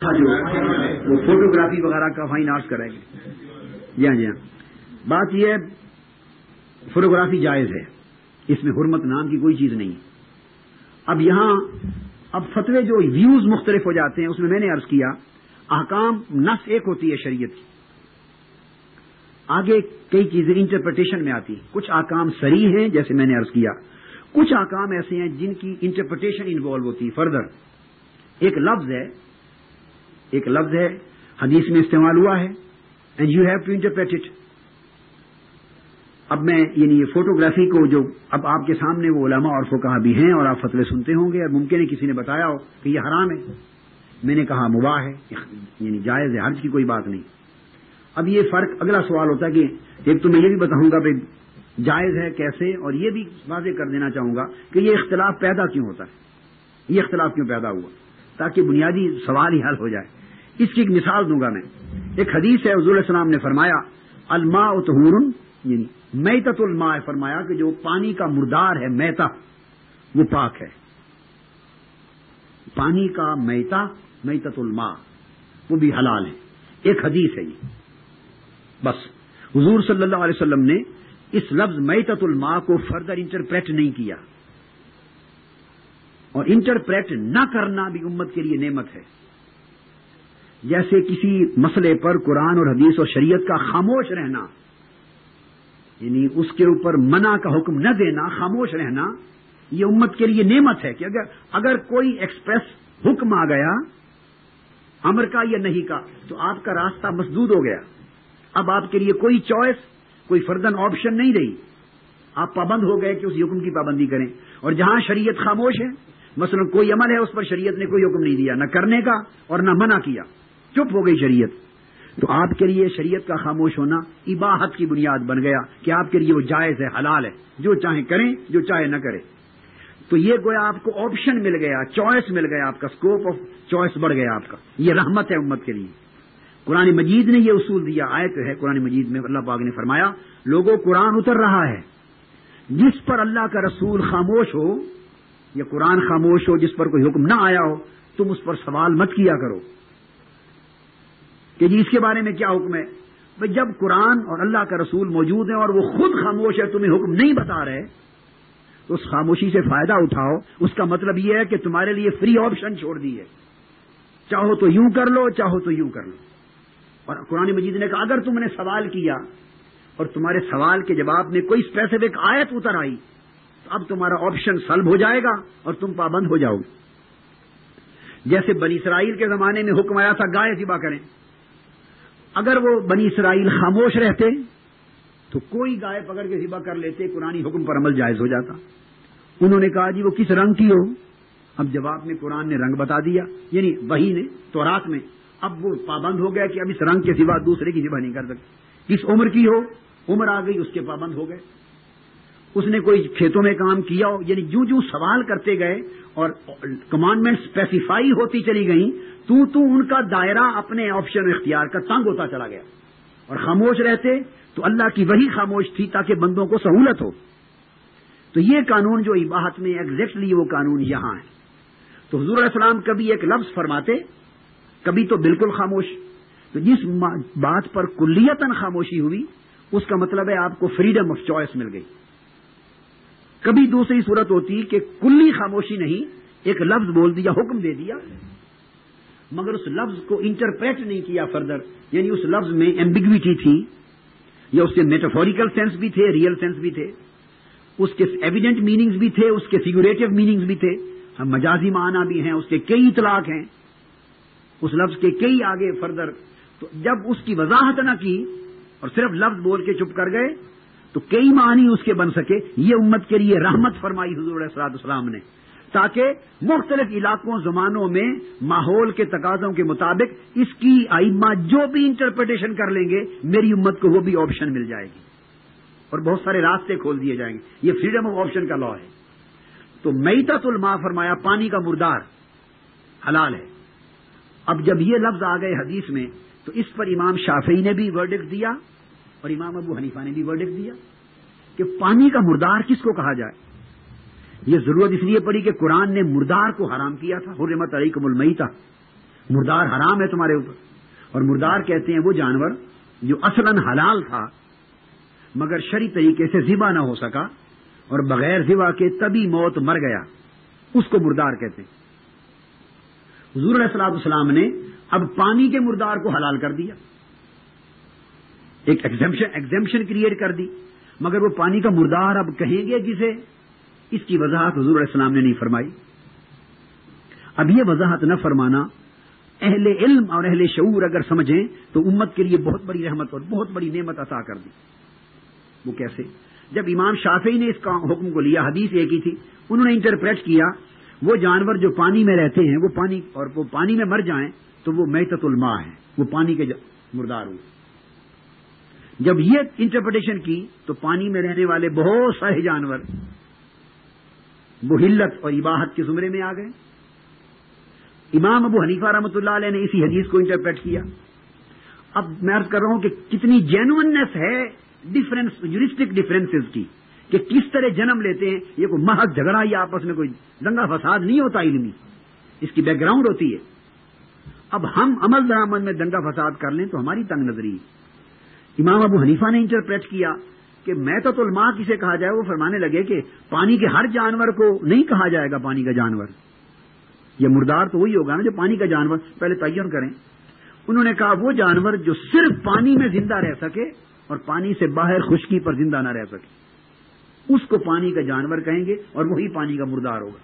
جو وہ فوٹوگرافی وغیرہ کا فائن آرٹس کریں گے. جی ہاں جی ہاں. بات یہ ہے فوٹوگرافی جائز ہے, اس میں حرمت نام کی کوئی چیز نہیں. اب یہاں فتوے جو ویوز مختلف ہو جاتے ہیں, اس میں نے عرض کیا احکام نص ایک ہوتی ہے شریعت کی, آگے کئی چیزیں انٹرپریٹیشن میں آتی. کچھ احکام صریح ہیں جیسے میں نے عرض کیا, کچھ احکام ایسے ہیں جن کی انٹرپریٹیشن انوالو ہوتی ہے. فردر ایک لفظ ہے حدیث میں استعمال ہوا ہے and you have to interpret it. اب میں یعنی یہ فوٹوگرافی کو جو اب آپ کے سامنے وہ علماء اور فقہا بھی ہیں اور آپ فتوے سنتے ہوں گے, اور ممکن ہے کسی نے بتایا ہو کہ یہ حرام ہے, میں نے کہا مباح ہے یعنی جائز ہے, حرج کی کوئی بات نہیں. اب یہ فرق اگلا سوال ہوتا ہے کہ ایک تو میں یہ بھی بتاؤں گا بھائی جائز ہے کیسے, اور یہ بھی واضح کر دینا چاہوں گا کہ یہ اختلاف پیدا کیوں ہوتا ہے, یہ اختلاف کیوں پیدا ہوا, تاکہ بنیادی سوال ہی حل ہو جائے. اس کی ایک مثال دوں گا میں. ایک حدیث ہے حضور علیہ السلام نے فرمایا الماء طہور, یعنی میتۃ الماء, فرمایا کہ جو پانی کا مردار ہے میتہ وہ پاک ہے. پانی کا میتۃ الماء وہ بھی حلال ہے. ایک حدیث ہے یہ. بس حضور صلی اللہ علیہ وسلم نے اس لفظ میتۃ الماء کو فردر انٹرپریٹ نہیں کیا, اور انٹرپریٹ نہ کرنا بھی امت کے لیے نعمت ہے. جیسے کسی مسئلے پر قرآن اور حدیث اور شریعت کا خاموش رہنا, یعنی اس کے اوپر منع کا حکم نہ دینا, خاموش رہنا, یہ امت کے لیے نعمت ہے کہ اگر کوئی ایکسپریس حکم آ گیا امر کا یا نہیں کا تو آپ کا راستہ مسدود ہو گیا. اب آپ کے لیے کوئی چوائس, کوئی فردن آپشن نہیں رہی, آپ پابند ہو گئے کہ اس حکم کی پابندی کریں. اور جہاں شریعت خاموش ہے, مثلا کوئی عمل ہے اس پر شریعت نے کوئی حکم نہیں دیا نہ کرنے کا اور نہ منع کیا, چپ ہو گئی شریعت, تو آپ کے لیے شریعت کا خاموش ہونا اباحت کی بنیاد بن گیا کہ آپ کے لیے وہ جائز ہے, حلال ہے, جو چاہیں کریں جو چاہے نہ کریں. تو یہ گویا آپ کو آپشن مل گیا, چوائس مل گیا, آپ کا اسکوپ آف چوائس بڑھ گیا آپ کا. یہ رحمت ہے امت کے لیے. قرآن مجید نے یہ اصول دیا. آیت ہے قرآن مجید میں اللہ پاک نے فرمایا لوگوں قرآن اتر رہا ہے, جس پر اللہ کا رسول خاموش ہو یا قرآن خاموش ہو, جس پر کوئی حکم نہ آیا ہو, تم اس پر سوال مت کیا کرو کہ جی اس کے بارے میں کیا حکم ہے. بھئی جب قرآن اور اللہ کا رسول موجود ہیں اور وہ خود خاموش ہے, تمہیں حکم نہیں بتا رہے, تو اس خاموشی سے فائدہ اٹھاؤ. اس کا مطلب یہ ہے کہ تمہارے لیے فری آپشن چھوڑ دی ہے, چاہو تو یوں کر لو, چاہو تو یوں کر لو. اور قرآن مجید نے کہا اگر تم نے سوال کیا اور تمہارے سوال کے جواب میں کوئی اسپیسیفک آیت اتر آئی تو اب تمہارا آپشن سلب ہو جائے گا اور تم پابند ہو جاؤ گے. جیسے بنی اسرائیل کے زمانے میں حکم آیا تھا گائے ذبح کریں, اگر وہ بنی اسرائیل خاموش رہتے تو کوئی گائے پکڑ کے ذبح کر لیتے, قرآنی حکم پر عمل جائز ہو جاتا. انہوں نے کہا جی وہ کس رنگ کی ہو, اب جواب میں قرآن نے رنگ بتا دیا, یعنی وحی نے تورات میں. اب وہ پابند ہو گیا کہ اب اس رنگ کے سوا دوسرے کی ذبح نہیں کر سکتے. کس عمر کی ہو, عمر آ گئی, اس کے پابند ہو گئے. اس نے کوئی کھیتوں میں کام کیا ہو, یعنی جو جو سوال کرتے گئے اور کمانڈمنٹ اسپیسیفائی ہوتی چلی گئیں تو ان کا دائرہ اپنے آپشن اختیار کا تنگ ہوتا چلا گیا. اور خاموش رہتے تو اللہ کی وہی خاموش تھی تاکہ بندوں کو سہولت ہو. تو یہ قانون جو اباحت میں ایگزیکٹلی وہ قانون یہاں ہے. تو حضور علیہ السلام کبھی ایک لفظ فرماتے, کبھی تو بالکل خاموش. تو جس بات پر کلیتاً خاموشی ہوئی اس کا مطلب ہے آپ کو فریڈم آف چوائس مل گئی. کبھی دوسری صورت ہوتی کہ کلی خاموشی نہیں, ایک لفظ بول دیا, حکم دے دیا, مگر اس لفظ کو انٹرپریٹ نہیں کیا فردر, یعنی اس لفظ میں ایمبیگوٹی تھی, یا اس کے میٹافوریکل سینس بھی تھے, ریئل سینس بھی تھے, اس کے ایویڈنٹ میننگز بھی تھے, اس کے فیگوریٹو میننگز بھی تھے, مجازی معنی بھی ہیں, اس کے کئی اطلاق ہیں, اس لفظ کے کئی آگے فردر. تو جب اس کی وضاحت نہ کی اور صرف لفظ بول کے چپ کر گئے تو کئی معنی اس کے بن سکے. یہ امت کے لیے رحمت فرمائی حضور علیہ السلام نے, تاکہ مختلف علاقوں زمانوں میں ماحول کے تقاضوں کے مطابق اس کی ائمہ جو بھی انٹرپریٹیشن کر لیں گے میری امت کو وہ بھی آپشن مل جائے گی اور بہت سارے راستے کھول دیے جائیں گے. یہ فریڈم آف آپشن کا لا ہے. تو میتۃ الماء فرمایا پانی کا مردار حلال ہے. اب جب یہ لفظ آ گئے حدیث میں تو اس پر امام شافعی نے بھی ورڈکٹ دیا اور امام ابو حنیفہ نے بھی ورڈکٹ دیا کہ پانی کا مردار کس کو کہا جائے. یہ ضرورت اس لیے پڑی کہ قرآن نے مردار کو حرام کیا تھا, حرمت علیکم المیتہ, مردار حرام ہے تمہارے اوپر. اور مردار کہتے ہیں وہ جانور جو اصلاً حلال تھا مگر شرعی طریقے سے ذبح نہ ہو سکا اور بغیر ذبح کے تبھی موت مر گیا، اس کو مردار کہتے ہیں. حضور علیہ الصلوۃ والسلام نے اب پانی کے مردار کو حلال کر دیا، ایک ایگزمپشن کریٹ کر دی، مگر وہ پانی کا مردار اب کہیں گے کسے؟ اس کی وضاحت حضور علیہ السلام نے نہیں فرمائی. اب یہ وضاحت نہ فرمانا اہل علم اور اہل شعور اگر سمجھیں تو امت کے لیے بہت بڑی رحمت اور بہت بڑی نعمت عطا کر دی. وہ کیسے؟ جب امام شافعی نے اس کا حکم کو لیا، حدیث ایک ہی تھی، انہوں نے انٹرپریٹ کیا وہ جانور جو پانی میں رہتے ہیں وہ پانی میں مر جائیں تو وہ میتۃ الماء ہیں، وہ پانی کے مردار ہوئے. جب یہ انٹرپریٹیشن کی تو پانی میں رہنے والے بہت سارے جانور محلت اور اباحت کے زمرے میں آ گئے. امام ابو حنیفہ رحمۃ اللہ علیہ نے اسی حدیث کو انٹرپریٹ کیا. اب میں عرض کر رہا ہوں کہ کتنی جینوئننس ہے یورسٹک ڈفرینسز کی، کہ کس طرح جنم لیتے ہیں. یہ کوئی محض جھگڑا یا آپس میں کوئی دنگا فساد نہیں ہوتا علمی، اس کی بیک گراؤنڈ ہوتی ہے. اب ہم عمل درآمد میں دنگا فساد کر لیں تو ہماری تنگ نظری. امام ابو حنیفہ نے انٹرپریٹ کیا کہ میتۃ الماء کسے کہا جائے. وہ فرمانے لگے کہ پانی کے ہر جانور کو نہیں کہا جائے گا پانی کا جانور، یہ مردار تو وہی ہوگا نا جو پانی کا جانور. پہلے تعین کریں. انہوں نے کہا وہ جانور جو صرف پانی میں زندہ رہ سکے اور پانی سے باہر خشکی پر زندہ نہ رہ سکے، اس کو پانی کا جانور کہیں گے اور وہی پانی کا مردار ہوگا.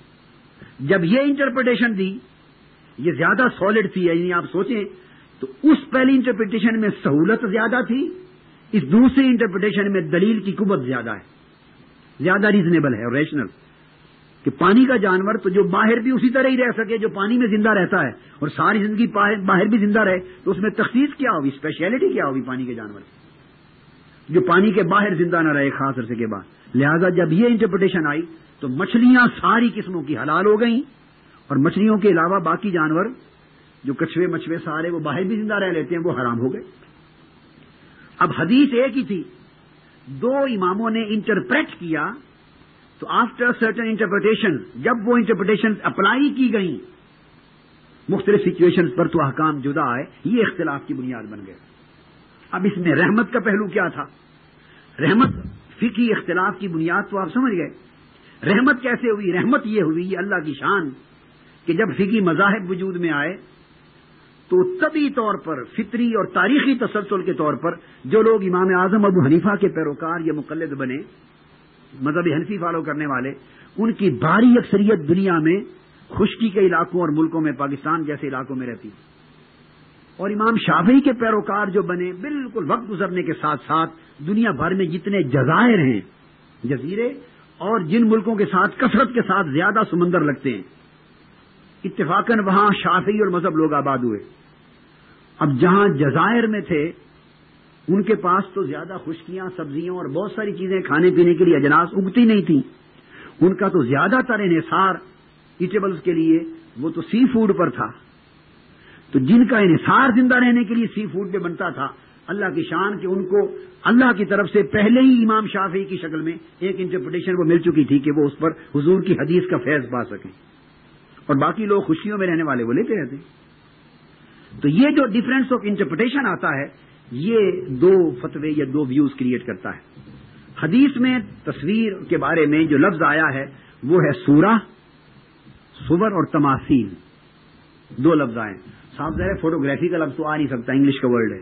جب یہ انٹرپریٹیشن دی، یہ زیادہ سالڈ تھی، یعنی آپ سوچیں تو اس پہلی انٹرپریٹیشن میں سہولت زیادہ تھی، اس دوسری انٹرپریٹیشن میں دلیل کی قوت زیادہ ہے، زیادہ ریزنیبل ہے اور ریشنل. کہ پانی کا جانور تو جو باہر بھی اسی طرح ہی رہ سکے جو پانی میں زندہ رہتا ہے اور ساری زندگی باہر بھی زندہ رہے، تو اس میں تخصیص کیا ہوگی، اسپیشلٹی کیا ہوگی پانی کے جانور جو پانی کے باہر زندہ نہ رہے خاص عرصے کے بعد. لہذا جب یہ انٹرپریٹیشن آئی تو مچھلیاں ساری قسموں کی حلال ہو گئیں اور مچھلیوں کے علاوہ باقی جانور جو کچھوے مچھوے سارے وہ باہر بھی زندہ رہ لیتے ہیں وہ حرام ہو گئے. اب حدیث ایک ہی تھی، دو اماموں نے انٹرپریٹ کیا تو آفٹر سرٹن انٹرپریٹیشن جب وہ انٹرپریٹیشن اپلائی کی گئیں مختلف سچویشن پر تو احکام جدا آئے. یہ اختلاف کی بنیاد بن گئے. اب اس میں رحمت کا پہلو کیا تھا؟ رحمت فقہی اختلاف کی بنیاد تو آپ سمجھ گئے. رحمت کیسے ہوئی؟ رحمت یہ ہوئی، یہ اللہ کی شان کہ جب فقہی مذاہب وجود میں آئے تو طبی طور پر فطری اور تاریخی تسلسل کے طور پر جو لوگ امام اعظم ابو حنیفہ کے پیروکار یا مقلد بنے، مذہب حنفی فالو کرنے والے، ان کی بھاری اکثریت دنیا میں خشکی کے علاقوں اور ملکوں میں پاکستان جیسے علاقوں میں رہتی. اور امام شافعی کے پیروکار جو بنے، بالکل وقت گزرنے کے ساتھ ساتھ دنیا بھر میں جتنے جزائر ہیں، جزیرے، اور جن ملکوں کے ساتھ کثرت کے ساتھ زیادہ سمندر لگتے ہیں، اتفاقاً وہاں شافعی اور مذہب لوگ آباد ہوئے. اب جہاں جزائر میں تھے ان کے پاس تو زیادہ خشکیاں، سبزیاں اور بہت ساری چیزیں کھانے پینے کے لیے اجناس اگتی نہیں تھیں. ان کا تو زیادہ تر انحصار ایٹیبلز کے لیے وہ تو سی فوڈ پر تھا. تو جن کا انحصار زندہ رہنے کے لیے سی فوڈ پہ بنتا تھا، اللہ کی شان کہ ان کو اللہ کی طرف سے پہلے ہی امام شافعی کی شکل میں ایک انٹرپریٹیشن وہ مل چکی تھی کہ وہ اس پر حضور کی حدیث کا فیض پا سکیں، اور باقی لوگ خوشیوں میں رہنے والے وہ لیتے رہتے. تو یہ جو ڈفرینس آف انٹرپریٹیشن آتا ہے یہ دو فتوے یا دو ویوز کریٹ کرتا ہے. حدیث میں تصویر کے بارے میں جو لفظ آیا ہے وہ ہے سورہ، صور اور تماثیل. دو لفظ آئے. صاحب ظاہر فوٹوگرافی کا لفظ تو آ نہیں سکتا، انگلش کا ورڈ ہے.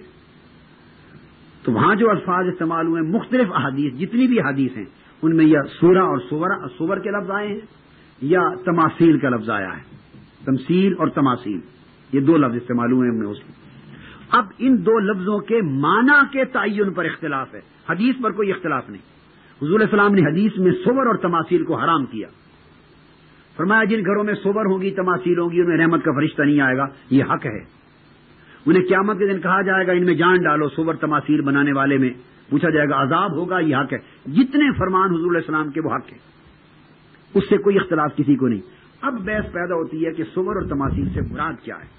تو وہاں جو الفاظ استعمال ہوئے مختلف احادیث، جتنی بھی احادیث ہیں ان میں یا سورہ اور صور کے لفظ آئے ہیں یا تماثیل کا لفظ آیا ہے. تمثیل اور تماثیل یہ دو لفظ استعمال ہوئے ہیں اس میں. اب ان دو لفظوں کے معنی کے تعین پر اختلاف ہے، حدیث پر کوئی اختلاف نہیں. حضور علیہ السلام نے حدیث میں صور اور تماثیل کو حرام کیا. فرمایا جن گھروں میں صور ہوں گی، تماثیل ہوں گی، انہیں رحمت کا فرشتہ نہیں آئے گا، یہ حق ہے. انہیں قیامت کے دن کہا جائے گا ان میں جان ڈالو، صور تماثیل بنانے والے میں پوچھا جائے گا، عذاب ہوگا، یہ حق ہے. جتنے فرمان حضور علیہ السلام کے وہ حق ہے، اس سے کوئی اختلاف کسی کو نہیں. اب بحث پیدا ہوتی ہے کہ صور اور تماثیل سے مراد کیا ہے.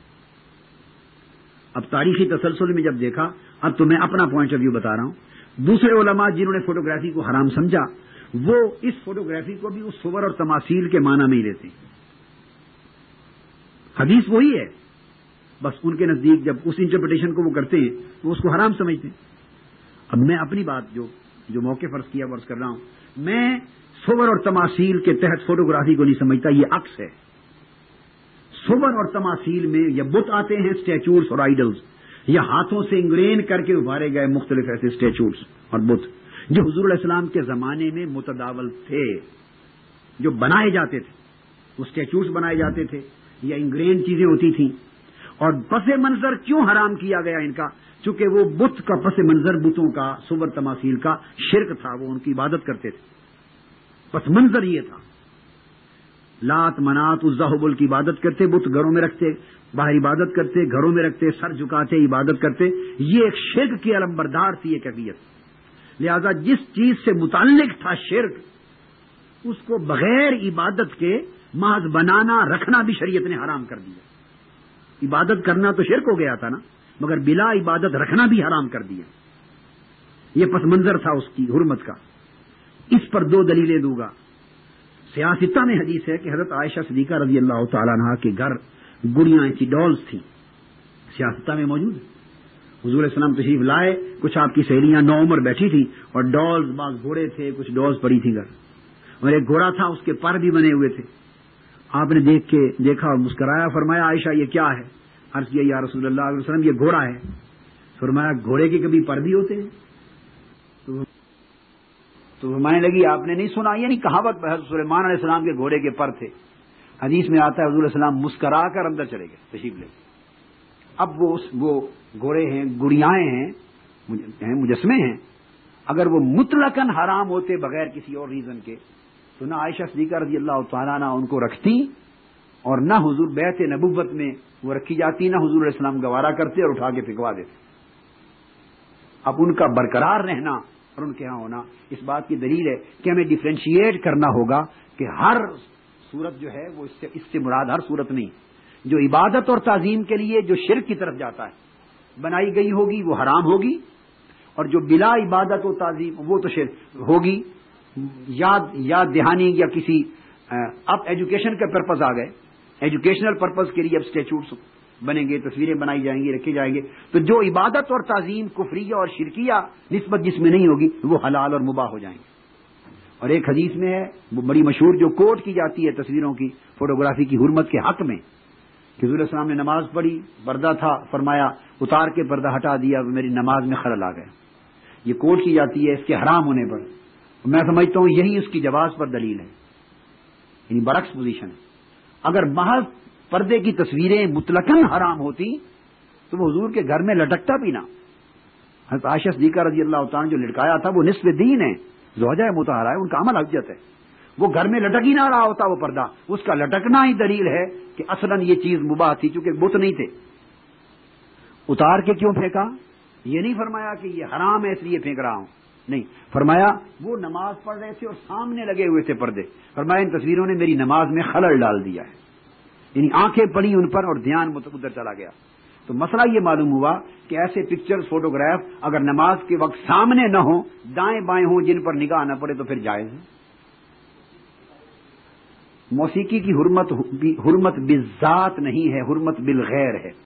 اب تاریخی تسلسل میں جب دیکھا، اب تو میں اپنا پوائنٹ آف ویو بتا رہا ہوں. دوسرے علماء جنہوں نے فوٹوگرافی کو حرام سمجھا وہ اس فوٹوگرافی کو بھی اس صور اور تماثیل کے معنی میں ہی لیتے ہیں. حدیث وہی ہے بس ان کے نزدیک جب اس انٹرپریٹیشن کو وہ کرتے ہیں تو اس کو حرام سمجھتے ہیں. اب میں اپنی بات جو موقع فرض کیا ورز کر رہا ہوں، میں صور اور تماثیل کے تحت فوٹوگرافی کو نہیں سمجھتا، یہ عکس ہے. صور اور تماثیل میں یا بت آتے ہیں اسٹیچوز اور آئیڈلز، یا ہاتھوں سے انگرین کر کے ابھارے گئے مختلف ایسے اسٹیچوز اور بت جو حضور علیہ السلام کے زمانے میں متداول تھے، جو بنائے جاتے تھے. وہ اسٹیچوز بنائے جاتے تھے یا انگرین چیزیں ہوتی تھیں. اور پس منظر کیوں حرام کیا گیا ان کا؟ چونکہ وہ بت کا پس منظر، بتوں کا، صور تماثیل کا شرک تھا، وہ ان کی عبادت کرتے تھے. پس منظر یہ تھا. لات منات عزا حبل کی عبادت کرتے، بت گھروں میں رکھتے، باہر عبادت کرتے، گھروں میں رکھتے، سر جھکاتے عبادت کرتے. یہ ایک شرک کی علمبردار تھی یہ کیفیت. لہذا جس چیز سے متعلق تھا شرک، اس کو بغیر عبادت کے محض بنانا رکھنا بھی شریعت نے حرام کر دیا. عبادت کرنا تو شرک ہو گیا تھا نا، مگر بلا عبادت رکھنا بھی حرام کر دیا. یہ پس منظر تھا اس کی حرمت کا. اس پر دو دلیلیں دوں گا. سیاستہ میں حدیث ہے کہ حضرت عائشہ صدیقہ رضی اللہ تعالیٰ عنہا کے گھر گڑیاں ایسی ڈالز تھیں، سیاستہ میں موجود ہے. حضور علیہ السلام تشریف لائے، کچھ آپ کی سہیلیاں نوعمر بیٹھی تھیں اور ڈالز، بعض گھوڑے تھے، کچھ ڈالز پڑی تھیں گھر، اور ایک گھوڑا تھا اس کے پر بھی بنے ہوئے تھے. آپ نے دیکھا اور مسکرایا، فرمایا عائشہ یہ کیا ہے؟ عرض کیا یا رسول اللہ علیہ وسلم یہ گھوڑا ہے. فرمایا گھوڑے کے کبھی پر بھی ہوتے ہیں؟ تو فرمانے لگی آپ نے نہیں سنا، یعنی کہاوت حضرت سلیمان علیہ السلام کے گھوڑے کے پر تھے. حدیث میں آتا ہے حضور علیہ السلام مسکرا کر اندر چلے گئے، تشریف لے. اب وہ گھوڑے ہیں، گڑیائیں ہیں، مجسمے ہیں. اگر وہ مطلقاً حرام ہوتے بغیر کسی اور ریزن کے تو نہ عائشہ صدیقہ رضی اللہ تعالیٰ عنہ ان کو رکھتی، اور نہ حضور بیعت نبوت میں وہ رکھی جاتی، نہ حضور علیہ السلام گوارا کرتے اور اٹھا کے پھینکوا دیتے. اب ان کا برقرار رہنا اور ان کے ہاں ہونا اس بات کی دلیل ہے کہ ہمیں ڈیفرینشیٹ کرنا ہوگا کہ ہر صورت جو ہے وہ اس سے مراد ہر صورت نہیں. جو عبادت اور تعظیم کے لیے جو شرک کی طرف جاتا ہے بنائی گئی ہوگی وہ حرام ہوگی، اور جو بلا عبادت و تعظیم وہ تو شرک ہوگی. یاد دہانی یا کسی اب ایجوکیشن کے پرپز آ گئے، ایجوکیشنل پرپز کے لیے اب اسٹیچوز بنیں گے، تصویریں بنائی جائیں گی، رکھے جائیں گے. تو جو عبادت اور تعظیم کفریہ اور شرکیہ نسبت جس میں نہیں ہوگی وہ حلال اور مباح ہو جائیں گے. اور ایک حدیث میں ہے وہ بڑی مشہور جو کوٹ کی جاتی ہے تصویروں کی فوٹوگرافی کی حرمت کے حق میں، کہ حضور السلام نے نماز پڑھی، پردہ تھا، فرمایا اتار کے پردہ ہٹا دیا، میری نماز میں خلل آ گیا. یہ کوٹ کی جاتی ہے اس کے حرام ہونے پر. میں سمجھتا ہوں یہی اس کی جواز پر دلیل ہے، یعنی برعکس پوزیشن ہے. اگر محض پردے کی تصویریں مطلقاً حرام ہوتی تو وہ حضور کے گھر میں لٹکتا بھی نہ. حضرت عائشہ صدیقہ رضی اللہ تعالیٰ جو لٹکایا تھا وہ نصف دین ہے، زوجہ مطہرہ ہے، ان کا عمل حجت ہے. وہ گھر میں لٹک ہی نہ رہا ہوتا وہ پردہ، اس کا لٹکنا ہی دلیل ہے کہ اصلاً یہ چیز مباح تھی، چونکہ بت نہیں تھے. اتار کے کیوں پھینکا؟ یہ نہیں فرمایا کہ یہ حرام ہے اس لیے پھینک رہا ہوں، نہیں، فرمایا وہ نماز پڑھ رہے تھے اور سامنے لگے ہوئے تھے پردے. فرمایا ان تصویروں نے میری نماز میں خلل ڈال دیا ہے، یعنی آنکھیں پڑی ان پر اور دھیان ادھر چلا گیا. تو مسئلہ یہ معلوم ہوا کہ ایسے پکچرز، فوٹوگراف اگر نماز کے وقت سامنے نہ ہوں، دائیں بائیں ہوں، جن پر نگاہ نہ پڑے تو پھر جائز ہے. موسیقی کی حرمت بالذات نہیں ہے، حرمت بالغیر ہے.